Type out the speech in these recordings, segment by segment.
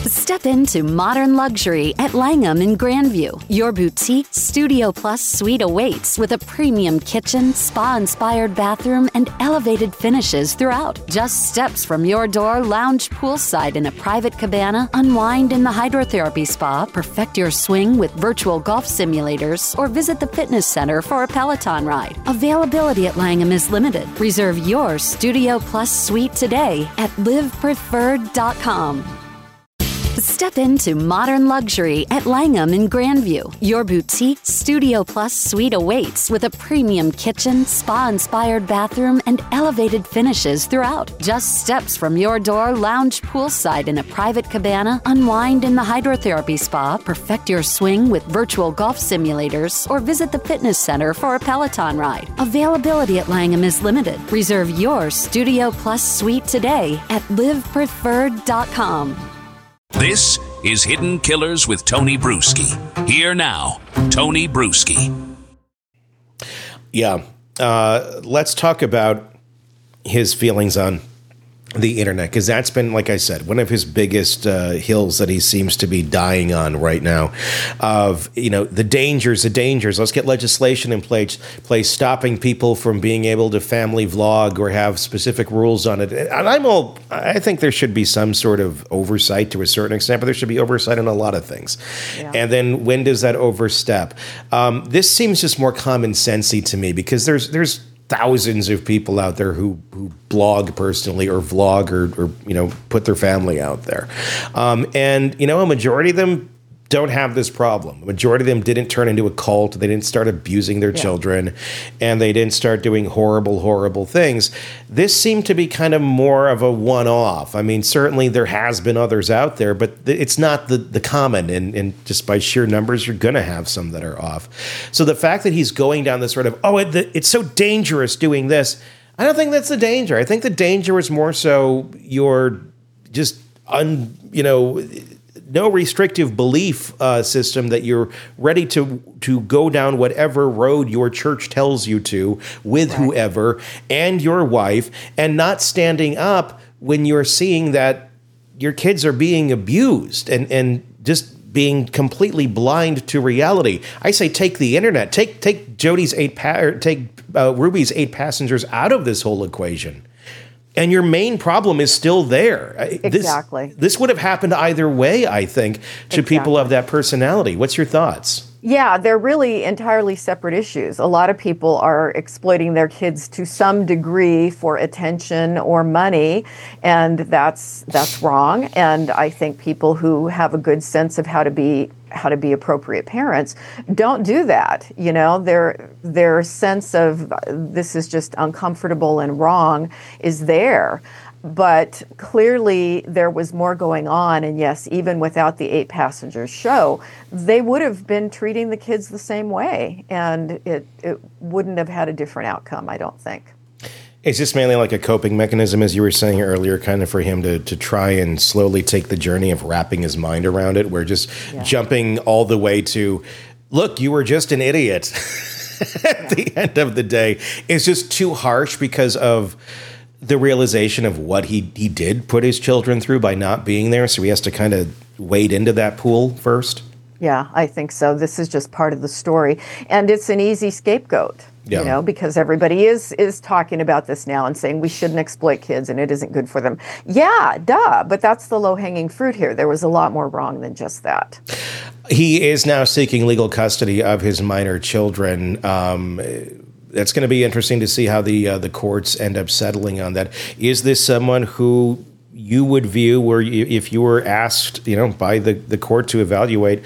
Step into modern luxury at Langham in Grandview. Your boutique Studio Plus suite awaits with a premium kitchen, spa-inspired bathroom, and elevated finishes throughout. Just steps from your door, lounge poolside in a private cabana, unwind in the hydrotherapy spa, perfect your swing with virtual golf simulators, or visit the fitness center for a Peloton ride. Availability at Langham is limited. Reserve your Studio Plus suite today at livepreferred.com. Step into modern luxury at Langham in Grandview. Your boutique Studio Plus suite awaits with a premium kitchen, spa-inspired bathroom, and elevated finishes throughout. Just steps from your door, lounge poolside in a private cabana, unwind in the hydrotherapy spa, perfect your swing with virtual golf simulators, or visit the fitness center for a Peloton ride. Availability at Langham is limited. Reserve your Studio Plus suite today at livepreferred.com. This is Hidden Killers with Tony Bruschi. Here now, Tony Bruschi. Yeah, let's talk about his feelings on the internet, because that's been, like I said, one of his biggest hills that he seems to be dying on right now. Of, the dangers. Let's get legislation in place stopping people from being able to family vlog or have specific rules on it. And I think there should be some sort of oversight to a certain extent, but there should be oversight on a lot of things. Yeah. And then when does that overstep? This seems just more common sensey to me, because there's thousands of people out there who blog personally or vlog or put their family out there. And a majority of them don't have this problem. A majority of them didn't turn into a cult. They didn't start abusing their children, and they didn't start doing horrible, horrible things. This seemed to be kind of more of a one-off. I mean, certainly there has been others out there, but it's not the common. And just by sheer numbers, you're going to have some that are off. So the fact that he's going down this sort of, it's so dangerous doing this, I don't think that's the danger. I think the danger is more so you're just no restrictive belief system, that you're ready to go down whatever road your church tells you to with whoever and your wife, and not standing up when you're seeing that your kids are being abused and just being completely blind to reality. I say take the internet, take Ruby's 8 passengers out of this whole equation. And your main problem is still there. Exactly. This would have happened either way, I think, to people of that personality. What's your thoughts? Yeah, they're really entirely separate issues. A lot of people are exploiting their kids to some degree for attention or money, and that's wrong. And I think people who have a good sense of how to be appropriate parents don't do that. Their sense of this is just uncomfortable and wrong is there. But clearly there was more going on, and yes, even without the 8 passengers show, they would have been treating the kids the same way, and it wouldn't have had a different outcome, I don't think. It's just mainly like a coping mechanism, as you were saying earlier, kind of for him to try and slowly take the journey of wrapping his mind around it, where just jumping all the way to, look, you were just an idiot at the end of the day is just too harsh, because of the realization of what he did put his children through by not being there. So he has to kind of wade into that pool first. Yeah, I think so. This is just part of the story. And it's an easy scapegoat, because everybody is talking about this now and saying we shouldn't exploit kids and it isn't good for them. Yeah, duh. But that's the low-hanging fruit here. There was a lot more wrong than just that. He is now seeking legal custody of his minor children. That's going to be interesting to see how the courts end up settling on that. Is this someone who you would view, where if you were asked, by the court to evaluate,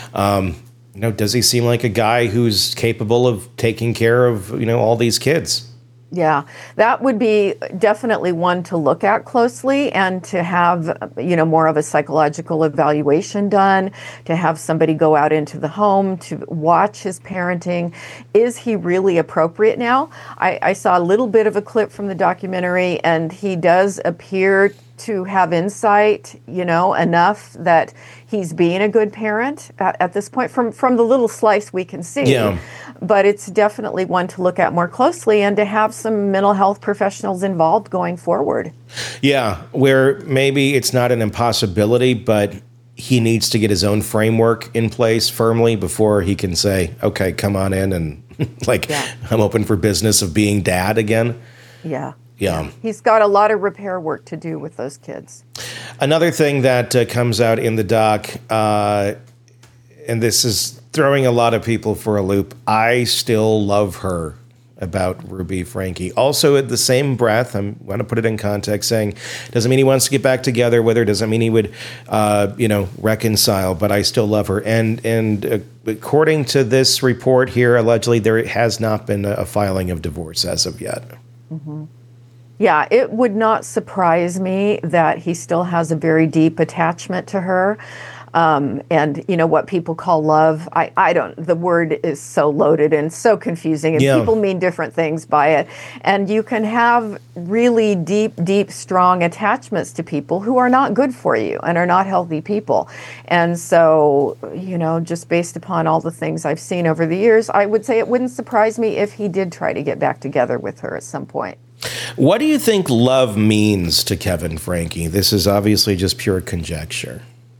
does he seem like a guy who's capable of taking care of, all these kids? Yeah, that would be definitely one to look at closely, and to have, more of a psychological evaluation done, to have somebody go out into the home to watch his parenting. Is he really appropriate now? I saw a little bit of a clip from the documentary, and he does appear to have insight, enough that he's being a good parent at this point from the little slice we can see. Yeah. but it's definitely one to look at more closely and to have some mental health professionals involved going forward. Yeah, where maybe it's not an impossibility, but he needs to get his own framework in place firmly before he can say, okay, come on in and I'm open for business of being dad again. Yeah. Yeah. He's got a lot of repair work to do with those kids. Another thing that comes out in the doc, and this is throwing a lot of people for a loop, I still love her about Ruby Franke. Also, at the same breath, I'm going to put it in context, saying doesn't mean he wants to get back together with her, doesn't mean he would, reconcile, but I still love her. And according to this report here, allegedly, there has not been a filing of divorce as of yet. Mm-hmm. Yeah, it would not surprise me that he still has a very deep attachment to her. And, what people call love, I don't, the word is so loaded and so confusing, and people mean different things by it. And you can have really deep, strong attachments to people who are not good for you and are not healthy people. And so, just based upon all the things I've seen over the years, I would say it wouldn't surprise me if he did try to get back together with her at some point. What do you think love means to Kevin Franke? This is obviously just pure conjecture.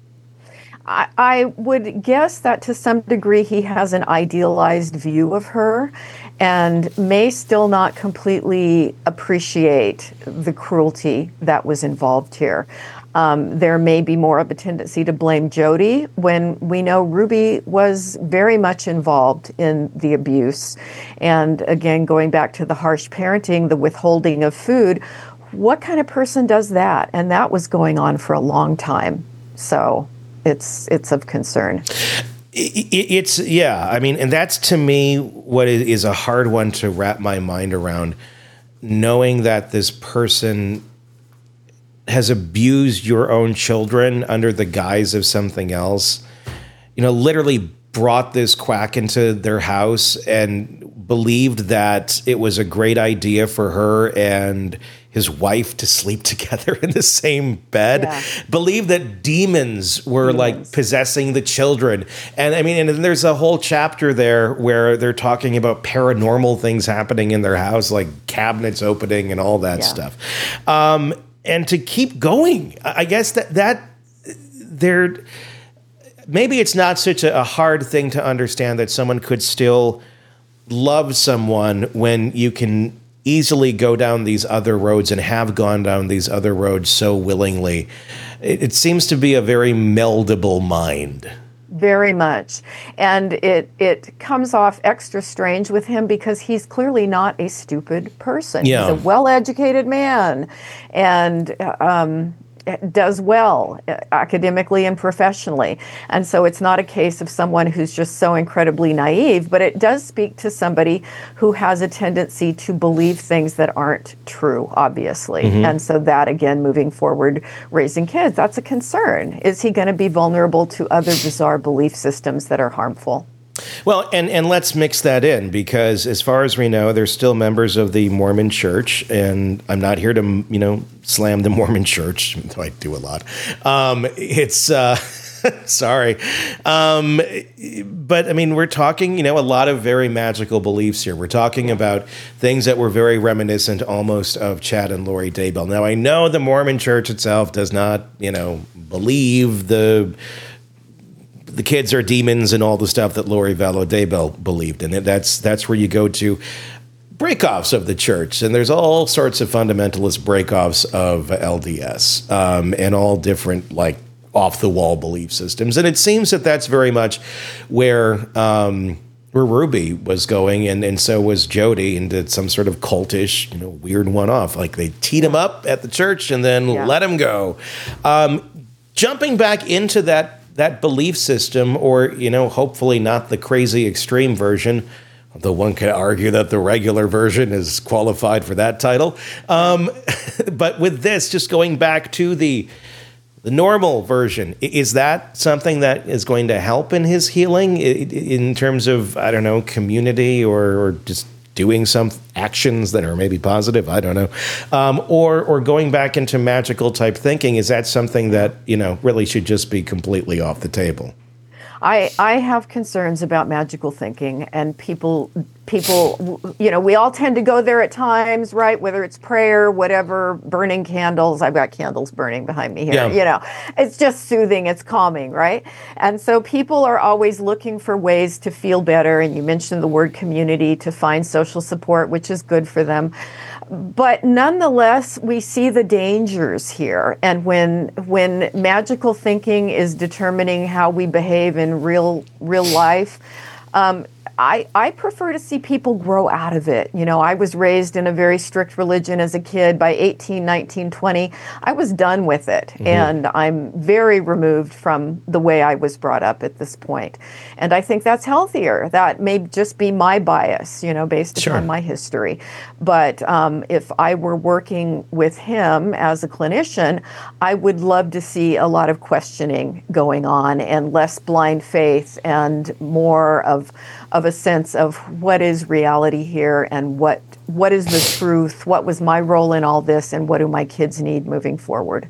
I would guess that to some degree he has an idealized view of her and may still not completely appreciate the cruelty that was involved here. There may be more of a tendency to blame Jody when we know Ruby was very much involved in the abuse. And again, going back to the harsh parenting, the withholding of food, what kind of person does that? And that was going on for a long time. So it's of concern. And that's to me what is a hard one to wrap my mind around, knowing that this person has abused your own children under the guise of something else, literally brought this quack into their house and believed that it was a great idea for her and his wife to sleep together in the same bed, believed that demons were like possessing the children. And and there's a whole chapter there where they're talking about paranormal things happening in their house, like cabinets opening and all that stuff. And to keep going, I guess that there, maybe it's not such a hard thing to understand that someone could still love someone when you can easily go down these other roads and have gone down these other roads so willingly. It seems to be a very meldable mind. Very much. And it comes off extra strange with him because he's clearly not a stupid person. Yeah. He's a well-educated man and does well academically and professionally. And so it's not a case of someone who's just so incredibly naive, but it does speak to somebody who has a tendency to believe things that aren't true, obviously. Mm-hmm. And so that, again, moving forward, raising kids, that's a concern. Is he going to be vulnerable to other bizarre belief systems that are harmful? Well, and let's mix that in, because as far as we know, there's still members of the Mormon Church, and I'm not here to, slam the Mormon Church, though I do a lot. Sorry. But we're talking, a lot of very magical beliefs here. We're talking about things that were very reminiscent almost of Chad and Lori Daybell. Now, I know the Mormon Church itself does not, believe the kids are demons and all the stuff that Lori Vallow Daybell believed in. That's where you go to breakoffs of the church. And there's all sorts of fundamentalist breakoffs of LDS and all different, off-the-wall belief systems. And it seems that that's very much where Ruby was going, and so was Jody, and did some sort of cultish, weird one-off. Like they teed him up at the church and then let him go. Jumping back into that belief system, or, hopefully not the crazy extreme version, although one could argue that the regular version is qualified for that title. But with this, just going back to the normal version, is that something that is going to help in his healing in terms of, I don't know, community or just doing some actions that are maybe positive? I don't know. Or going back into magical type thinking, is that something that, really should just be completely off the table? I have concerns about magical thinking, and people, we all tend to go there at times, right? Whether it's prayer, whatever, burning candles. I've got candles burning behind me here. It's just soothing, it's calming, right? And so people are always looking for ways to feel better. And you mentioned the word community, to find social support, which is good for them. But nonetheless, we see the dangers here. And when magical thinking is determining how we behave in real life, I prefer to see people grow out of it. I was raised in a very strict religion as a kid. By 18, 19, 20, I was done with it. Mm-hmm. And I'm very removed from the way I was brought up at this point. And I think that's healthier. That may just be my bias, based upon my history. But if I were working with him as a clinician, I would love to see a lot of questioning going on and less blind faith and more of a sense of what is reality here and what is the truth, what was my role in all this, and what do my kids need moving forward.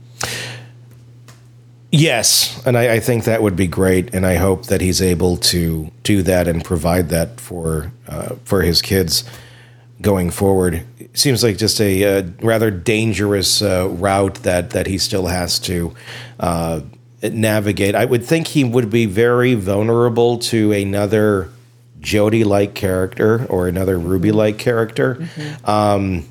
Yes, and I think that would be great, and I hope that he's able to do that and provide that for his kids going forward. It seems like just a rather dangerous route that he still has to navigate. I would think he would be very vulnerable to another Jody-like character or another Ruby-like character. Mm-hmm.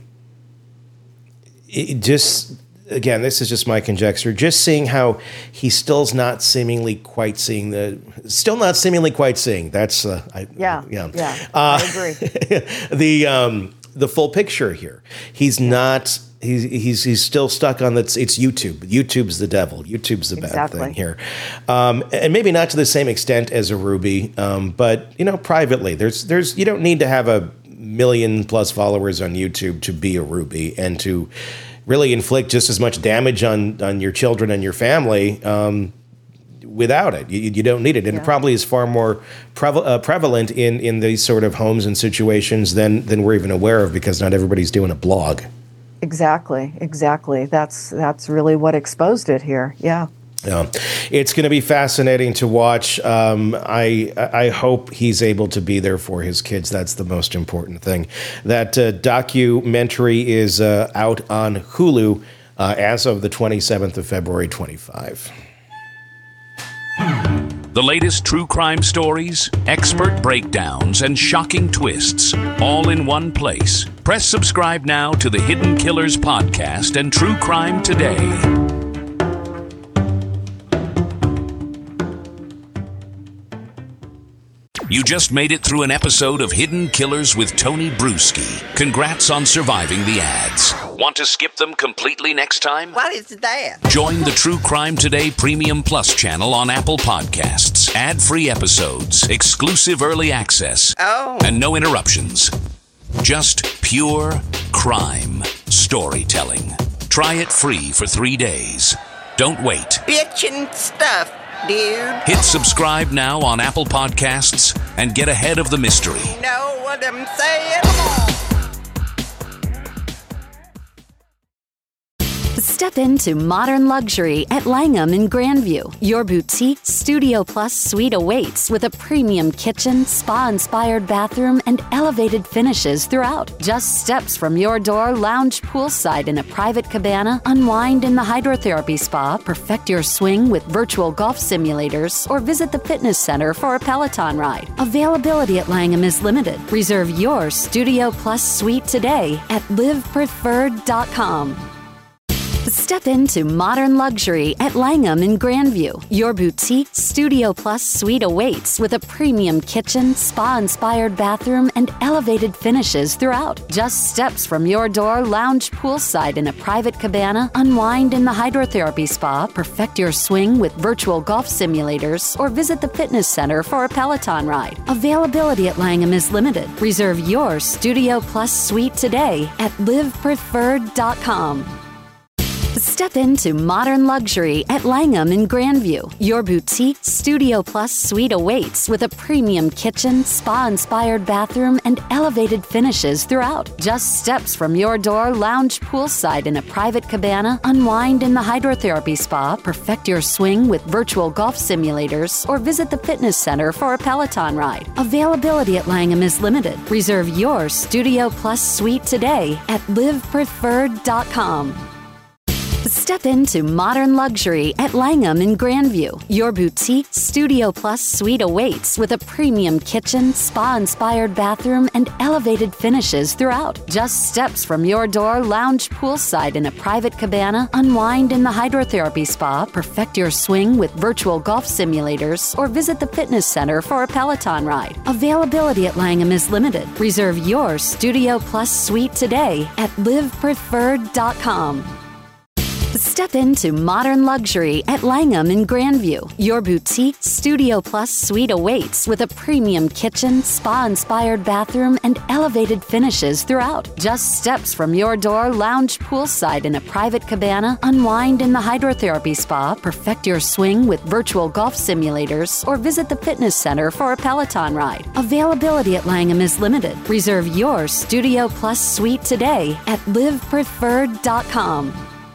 Again, this is just my conjecture. Just seeing how he still not seemingly quite seeing. That's I agree. The full picture here. He's not. He's still stuck on that. It's YouTube. YouTube's the devil. YouTube's the bad thing here, and maybe not to the same extent as a Ruby, but privately, there's you don't need to have 1 million+ followers on YouTube to be a Ruby and to really inflict just as much damage on your children and your family without it. You don't need it, and it probably is far more prevalent in these sort of homes and situations than we're even aware of, because not everybody's doing a blog. Exactly. That's really what exposed it here. Yeah. Yeah, it's going to be fascinating to watch. I hope he's able to be there for his kids. That's the most important thing. That documentary is out on Hulu as of the 27th of February, 25. The latest true crime stories, expert breakdowns, and shocking twists, all in one place. Press subscribe now to the Hidden Killers podcast and True Crime Today. You just made it through an episode of Hidden Killers with Tony Bruschi. Congrats on surviving the ads. Want to skip them completely next time? What is that? Join the True Crime Today Premium Plus channel on Apple Podcasts. Ad-free episodes, exclusive early access, and no interruptions. Just pure crime storytelling. Try it free for 3 days. Don't wait. Bitchin' stuff, dude. Hit subscribe now on Apple Podcasts and get ahead of the mystery. Know what I'm saying? Step into modern luxury at Langham in Grandview. Your boutique Studio Plus suite awaits with a premium kitchen, spa-inspired bathroom, and elevated finishes throughout. Just steps from your door, lounge poolside in a private cabana, unwind in the hydrotherapy spa, perfect your swing with virtual golf simulators, or visit the fitness center for a Peloton ride. Availability at Langham is limited. Reserve your Studio Plus suite today at livepreferred.com. Step into modern luxury at Langham in Grandview. Your boutique Studio Plus suite awaits with a premium kitchen, spa-inspired bathroom, and elevated finishes throughout. Just steps from your door, lounge poolside in a private cabana, unwind in the hydrotherapy spa, perfect your swing with virtual golf simulators, or visit the fitness center for a Peloton ride. Availability at Langham is limited. Reserve your Studio Plus suite today at livepreferred.com. Step into modern luxury at Langham in Grandview. Your boutique Studio Plus suite awaits with a premium kitchen, spa-inspired bathroom, and elevated finishes throughout. Just steps from your door, lounge poolside in a private cabana, unwind in the hydrotherapy spa, perfect your swing with virtual golf simulators, or visit the fitness center for a Peloton ride. Availability at Langham is limited. Reserve your Studio Plus suite today at livepreferred.com. Step into modern luxury at Langham in Grandview. Your boutique Studio Plus suite awaits with a premium kitchen, spa-inspired bathroom, and elevated finishes throughout. Just steps from your door, lounge poolside in a private cabana, unwind in the hydrotherapy spa, perfect your swing with virtual golf simulators, or visit the fitness center for a Peloton ride. Availability at Langham is limited. Reserve your Studio Plus suite today at livepreferred.com. Step into modern luxury at Langham in Grandview. Your boutique Studio Plus suite awaits with a premium kitchen, spa-inspired bathroom, and elevated finishes throughout. Just steps from your door, lounge poolside in a private cabana, unwind in the hydrotherapy spa, perfect your swing with virtual golf simulators, or visit the fitness center for a Peloton ride. Availability at Langham is limited. Reserve your Studio Plus suite today at livepreferred.com.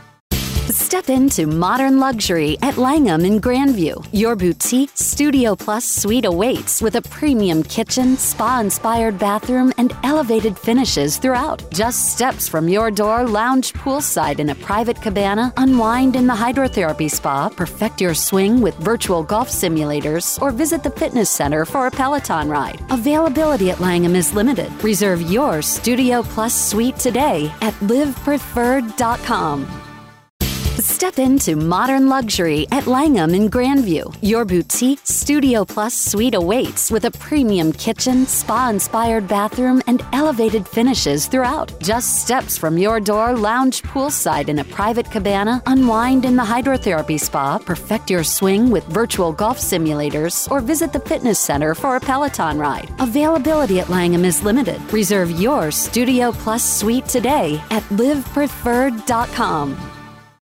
Step into modern luxury at Langham in Grandview. Your boutique Studio Plus suite awaits with a premium kitchen, spa-inspired bathroom, and elevated finishes throughout. Just steps from your door, lounge poolside in a private cabana, unwind in the hydrotherapy spa, perfect your swing with virtual golf simulators, or visit the fitness center for a Peloton ride. Availability at Langham is limited. Reserve your Studio Plus suite today at livepreferred.com. Step into modern luxury at Langham in Grandview. Your boutique Studio Plus suite awaits with a premium kitchen, spa-inspired bathroom, and elevated finishes throughout. Just steps from your door, lounge poolside in a private cabana, unwind in the hydrotherapy spa, perfect your swing with virtual golf simulators, or visit the fitness center for a Peloton ride. Availability at Langham is limited. Reserve your Studio Plus suite today at livepreferred.com.